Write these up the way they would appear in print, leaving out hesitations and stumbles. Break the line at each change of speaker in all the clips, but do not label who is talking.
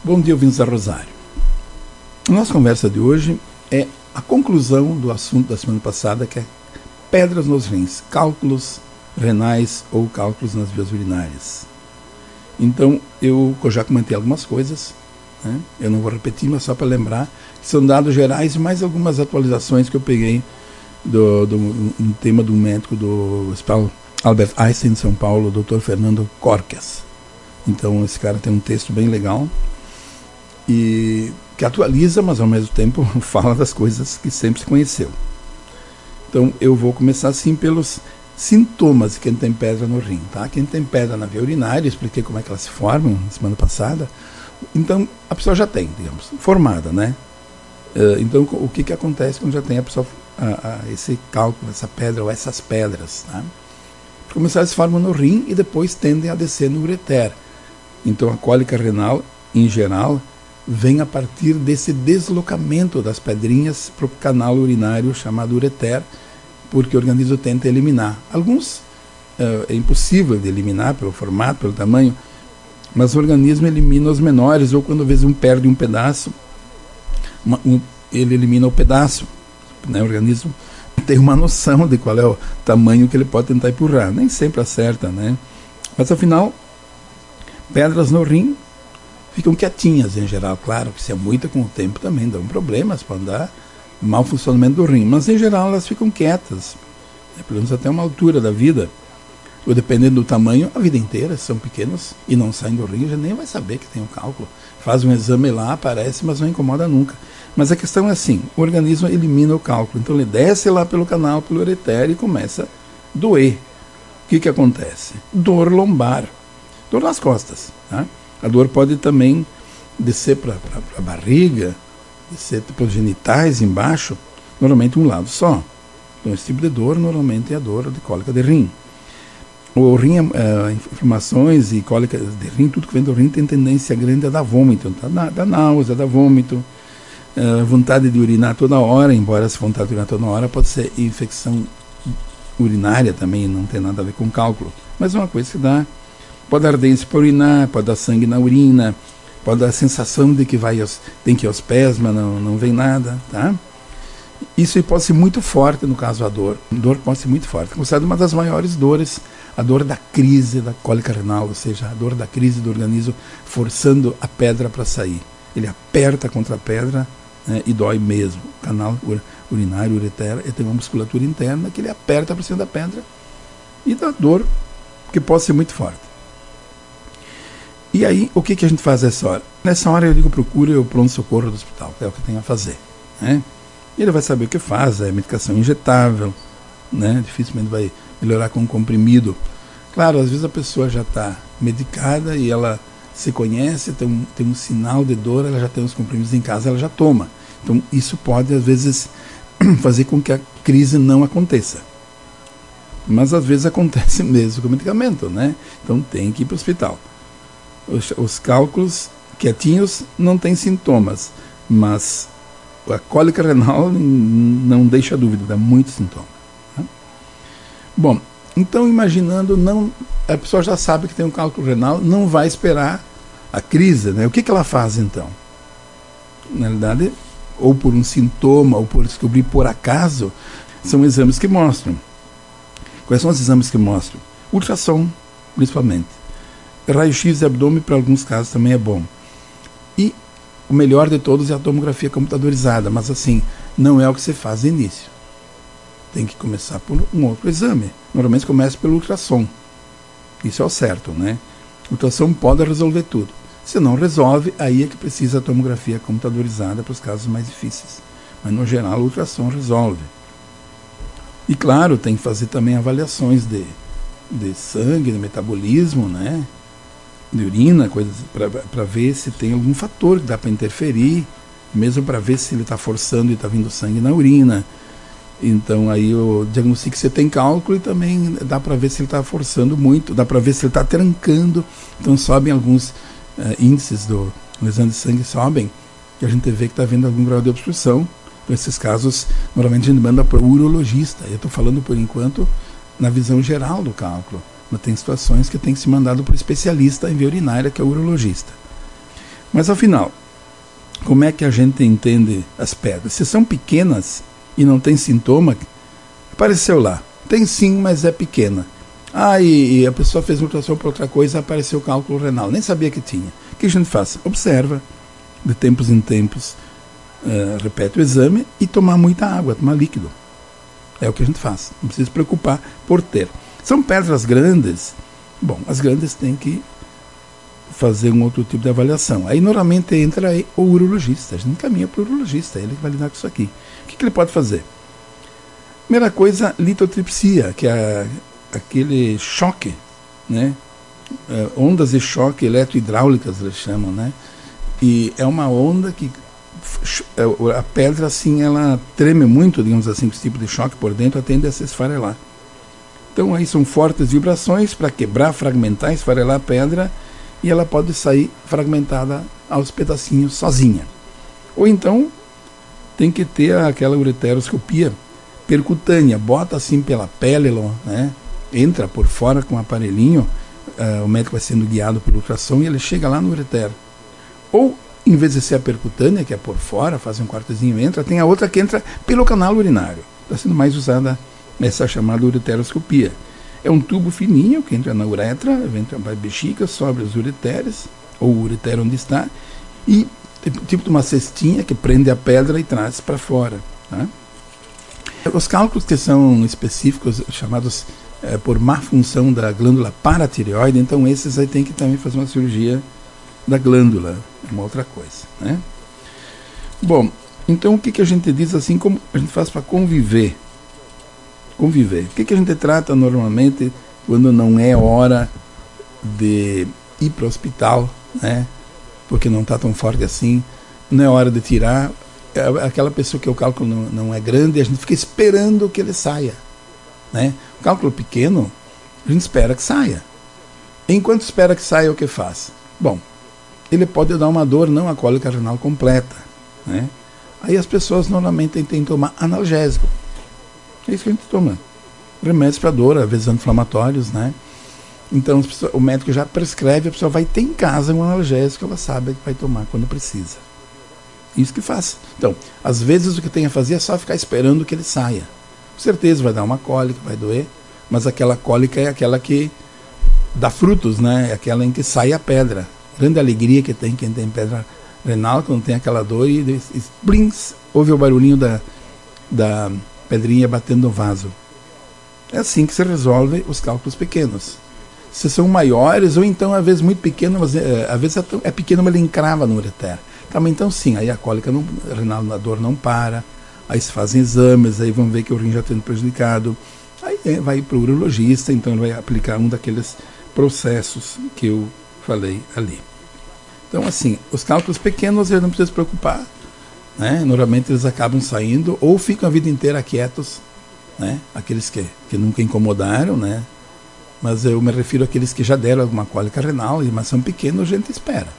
Bom dia, ouvintes da Rosário. A nossa conversa de hoje é a conclusão do assunto da semana passada, que é pedras nos rins, cálculos renais ou cálculos nas vias urinárias. Então, eu já comentei algumas coisas, né? Eu não vou repetir, mas só para lembrar que são dados gerais e mais algumas atualizações que eu peguei no tema do médico do Hospital Albert Einstein de São Paulo, o Dr. Fernando Corques. Então, esse cara tem um texto bem legal e que atualiza, mas ao mesmo tempo fala das coisas que sempre se conheceu. Então, eu vou começar assim pelos sintomas de quem tem pedra no rim, tá? Quem tem pedra na via urinária, expliquei como é que elas se formam na semana passada. Então, a pessoa já tem, digamos, formada, né? Então, o que acontece quando já tem a pessoa esse cálculo, essa pedra ou essas pedras, tá? Para começar, eles se formam no rim e depois tendem a descer no ureter. Então, a cólica renal, em geral, vem a partir desse deslocamento das pedrinhas para o canal urinário chamado ureter, porque o organismo tenta eliminar. Alguns é impossível de eliminar pelo formato, pelo tamanho, mas o organismo elimina os menores, ou quando às vezes um perde um pedaço, ele elimina o pedaço, né? O organismo tem uma noção de qual é o tamanho que ele pode tentar empurrar. Nem sempre acerta, né? Mas afinal, pedras no rim ficam quietinhas em geral. Claro que se é muita com o tempo também dão problemas, pode dar mau funcionamento do rim, mas em geral elas ficam quietas, né? Pelo menos até uma altura da vida, ou dependendo do tamanho, a vida inteira. Se são pequenos e não saem do rim, já nem vai saber que tem um cálculo. Faz um exame lá, aparece, mas não incomoda nunca. Mas a questão é assim, o organismo elimina o cálculo, então ele desce lá pelo canal, pelo ureter e começa a doer. O que acontece? Dor lombar, dor nas costas, tá? A dor pode também descer para a barriga, descer para os genitais embaixo, normalmente um lado só. Então esse tipo de dor normalmente é a dor de cólica de rim. O rim, inflamações e cólica de rim, tudo que vem do rim tem tendência grande a dar vômito, então, dá náusea, dá vômito, vontade de urinar toda hora, embora essa vontade de urinar toda hora pode ser infecção urinária também, não tem nada a ver com cálculo, mas é uma coisa que dá, pode dar ardência para urinar, pode dar sangue na urina, pode dar a sensação de que tem que ir aos pés, mas não vem nada, tá? Isso pode ser muito forte no caso da dor pode ser muito forte, é considerada uma das maiores dores, a dor da crise da cólica renal, ou seja, a dor da crise do organismo forçando a pedra para sair. Ele aperta contra a pedra, né, e dói mesmo. O canal urinário, ureter, ele tem uma musculatura interna que ele aperta para cima da pedra e dá dor, que pode ser muito forte. E aí, o que a gente faz nessa hora? Nessa hora eu digo, procure o pronto-socorro do hospital, que é o que tem a fazer, né? E ele vai saber o que faz, é medicação injetável, né? Dificilmente vai melhorar com um comprimido. Claro, às vezes a pessoa já está medicada e ela se conhece, tem um sinal de dor, ela já tem os comprimidos em casa, ela já toma. Então isso pode às vezes fazer com que a crise não aconteça. Mas às vezes acontece mesmo com o medicamento, né? Então tem que ir para o hospital. Os cálculos quietinhos não têm sintomas, mas a cólica renal não deixa dúvida, dá muitos sintomas. Né? Bom, então imaginando, a pessoa já sabe que tem um cálculo renal, não vai esperar a crise, né? O que ela faz então? Na realidade, ou por um sintoma, ou por descobrir por acaso, são exames que mostram. Quais são os exames que mostram? Ultrassom, principalmente. Raio-x de abdômen, para alguns casos, também é bom. E o melhor de todos é a tomografia computadorizada, mas assim, não é o que se faz de início. Tem que começar por um outro exame. Normalmente começa pelo ultrassom. Isso é o certo, né? O ultrassom pode resolver tudo. Se não resolve, aí é que precisa a tomografia computadorizada para os casos mais difíceis. Mas no geral o ultrassom resolve. E claro, tem que fazer também avaliações de sangue, de metabolismo, né? De urina, coisas para ver se tem algum fator que dá para interferir, mesmo para ver se ele está forçando e está vindo sangue na urina. Então aí o diagnóstico você tem cálculo e também dá para ver se ele está forçando muito, dá para ver se ele está trancando. Então sobem alguns índices do exame de sangue, sobem, que a gente vê que está havendo algum grau de obstrução. Nesses casos, normalmente a gente manda para o urologista. Eu estou falando por enquanto na visão geral do cálculo, mas tem situações que tem que ser mandado para o especialista em via urinária, que é o urologista. Mas afinal, como é que a gente entende as pedras? Se são pequenas e não tem sintoma, apareceu lá. Tem sim, mas é pequena. E a pessoa fez uma ultrassom para outra coisa, apareceu cálculo renal. Nem sabia que tinha. O que a gente faz? Observa, de tempos em tempos, repete o exame e tomar muita água, tomar líquido. É o que a gente faz. Não precisa se preocupar por ter. São pedras grandes. Bom, as grandes têm que fazer um outro tipo de avaliação. Aí normalmente entra aí o urologista. A gente encaminha para o urologista, ele que vai lidar com isso aqui. O que ele pode fazer? Primeira coisa, litotripsia, que é aquele choque, né? Ondas de choque eletrohidráulicas, eles chamam, né? E é uma onda que a pedra, assim, ela treme muito, digamos assim, com esse tipo de choque por dentro, tende a se esfarelar. Então aí são fortes vibrações para quebrar, fragmentar, esfarelar a pedra, e ela pode sair fragmentada aos pedacinhos sozinha. Ou então tem que ter aquela ureteroscopia percutânea, bota assim pela pele, né? Entra por fora com um aparelhinho, o médico vai sendo guiado pelo ultrassom e ele chega lá no ureter. Ou, em vez de ser a percutânea, que é por fora, faz um cortezinho e entra, tem a outra que entra pelo canal urinário. Está sendo mais usada essa chamada ureteroscopia. É um tubo fininho que entra na uretra, entra para a bexiga, sobe os ureteres, ou o ureter onde está, e tipo de uma cestinha que prende a pedra e traz para fora. Tá? Os cálculos que são específicos, chamados por má função da glândula paratireoide, então esses aí tem que também fazer uma cirurgia da glândula, é uma outra coisa, né? Bom, então o que a gente diz assim, como a gente faz para conviver? O que a gente trata normalmente quando não é hora de ir para o hospital, né? Porque não está tão forte assim, não é hora de tirar, aquela pessoa que o cálculo não é grande, a gente fica esperando que ele saia, né? O cálculo pequeno, a gente espera que saia. Enquanto espera que saia, o que faz? Bom, ele pode dar uma dor, não a cólica renal completa, né? Aí as pessoas normalmente têm que tomar analgésico. É isso que a gente toma. Remédios para dor, às vezes anti-inflamatórios, né? Então o médico já prescreve, a pessoa vai ter em casa um analgésico, ela sabe que vai tomar quando precisa. Isso que faz. Então, às vezes o que tem a fazer é só ficar esperando que ele saia. Com certeza vai dar uma cólica, vai doer, mas aquela cólica é aquela que dá frutos, né? É aquela em que sai a pedra. Grande alegria que tem quem tem pedra renal, quando tem aquela dor e blins, ouve o barulhinho da pedrinha batendo no vaso. É assim que se resolve os cálculos pequenos. Se são maiores, ou então às vezes muito pequeno, mas às vezes é pequeno, mas ele encrava no ureter. Tá, mas então sim, aí a cólica renal, a dor não para, aí se fazem exames, aí vão ver que o rim já está sendo prejudicado, aí vai para o urologista, então ele vai aplicar um daqueles processos que eu falei ali. Então assim, os cálculos pequenos ele não precisa se preocupar, né? Normalmente eles acabam saindo ou ficam a vida inteira quietos, né? Aqueles que nunca incomodaram, né? Mas eu me refiro àqueles que já deram alguma cólica renal, mas são pequenos, a gente espera.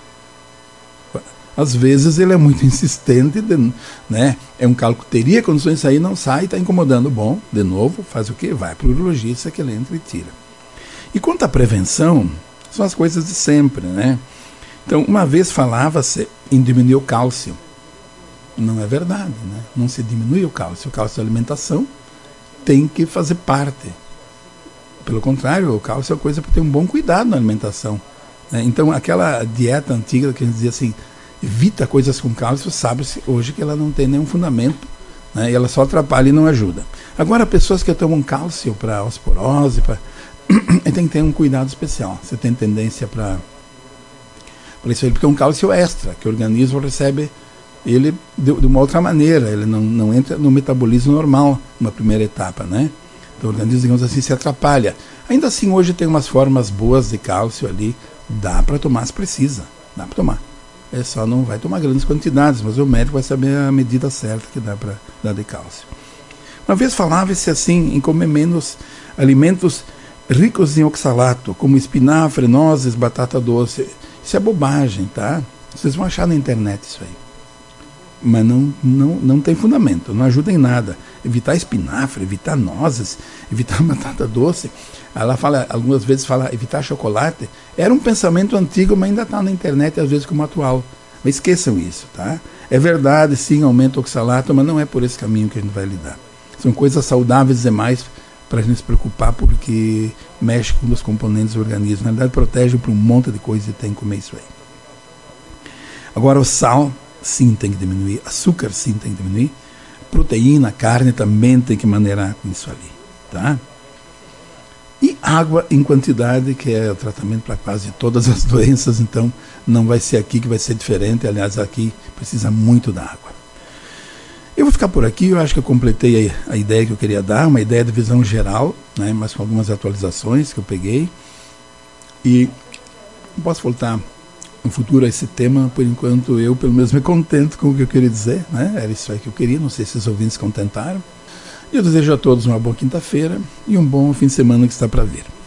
Às vezes ele é muito insistente, né? É um cálculo, teria condições de sair, não sai, está incomodando. Bom, de novo, faz o quê? Vai para o urologista que ele entra e tira. E quanto à prevenção, são as coisas de sempre, né? Então, uma vez falava-se em diminuir o cálcio. Não é verdade, né? Não se diminui o cálcio. O cálcio da alimentação tem que fazer parte. Pelo contrário, o cálcio é coisa para ter um bom cuidado na alimentação, né? Então, aquela dieta antiga que a gente dizia assim, evita coisas com cálcio, sabe-se hoje que ela não tem nenhum fundamento, né? E ela só atrapalha e não ajuda. Agora, pessoas que tomam cálcio para osteoporose, tem que ter um cuidado especial. Você tem tendência para isso aí, porque é um cálcio extra, que o organismo recebe ele de uma outra maneira, ele não entra no metabolismo normal, numa primeira etapa, né? Então o organismo, digamos assim, se atrapalha. Ainda assim, hoje tem umas formas boas de cálcio ali, dá para tomar se precisa, dá para tomar. É só não vai tomar grandes quantidades, mas o médico vai saber a medida certa que dá para dar de cálcio. Uma vez falava-se assim, em comer menos alimentos ricos em oxalato, como espinafre, nozes, batata doce. Isso é bobagem, tá? Vocês vão achar na internet isso aí. Mas não tem fundamento, não ajuda em nada. Evitar espinafre, evitar nozes, evitar batata doce. Ela fala, algumas vezes fala evitar chocolate. Era um pensamento antigo, mas ainda está na internet, às vezes como atual. Mas esqueçam isso, tá? É verdade, sim, aumenta o oxalato, mas não é por esse caminho que a gente vai lidar. São coisas saudáveis demais para a gente se preocupar, porque mexe com um dos componentes do organismo. Na verdade, protege para um monte de coisa e tem que comer isso aí. Agora, o sal, sim, tem que diminuir. Açúcar, sim, tem que diminuir. Proteína, carne também tem que maneirar com isso ali, tá? E água em quantidade, que é o tratamento para quase todas as doenças, então não vai ser aqui que vai ser diferente. Aliás, aqui precisa muito da água. Eu vou ficar por aqui, eu acho que eu completei a ideia que eu queria dar, uma ideia de visão geral, né, mas com algumas atualizações que eu peguei. E posso voltar no futuro a esse tema. Por enquanto eu pelo menos me contento com o que eu queria dizer, né? Era isso aí que eu queria, não sei se os ouvintes se contentaram. E eu desejo a todos uma boa quinta-feira e um bom fim de semana que está para vir.